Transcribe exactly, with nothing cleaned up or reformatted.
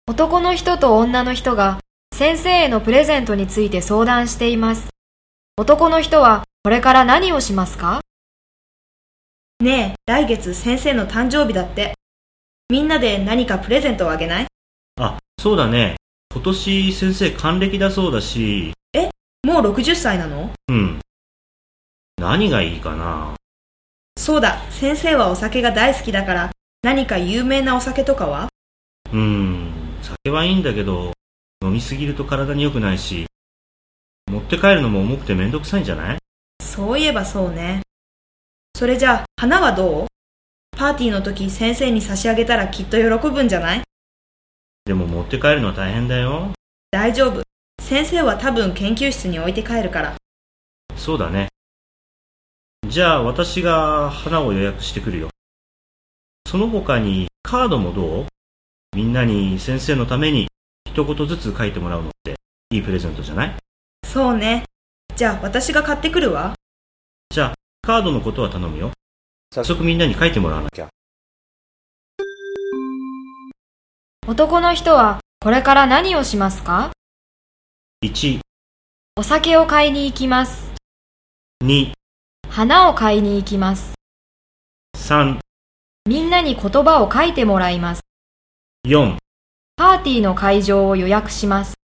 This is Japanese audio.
男の人と女の人が先生へのプレゼントについて相談しています。男の人はこれから何をしますか？ ねえ、来月先生の誕生日だって。みんなで何かプレゼントをあげない？ あ、そうだね。今年先生還暦だそうだし。 え、もうろくじゅっさいなの？ うん。何がいいかな。 そうだ、先生はお酒が大好きだから何か有名なお酒とかは？ うーん、酒はいいんだけど飲みすぎると体に良くないし、持って帰るのも重くてめんどくさいんじゃない？ そういえばそうね。それじゃあ花はどう？パーティーの時先生に差し上げたらきっと喜ぶんじゃない？ でも持って帰るのは大変だよ。 大丈夫。先生は多分研究室に置いて帰るから。 そうだね。じゃあ私が花を予約してくるよ。その他にカードもどう？みんなに先生のために一言ずつ書いてもらうのっていいプレゼントじゃない？ そうね。じゃあ私が買ってくるわ。 じゃあカードのことは頼むよ。早速みんなに書いてもらわなきゃ。 男の人はこれから何をしますか？ いち、 お酒を買いに行きます。 に、 花を買いに行きます。 さん、 みんなに言葉を書いてもらいます。 よん、 パーティーの会場を予約します。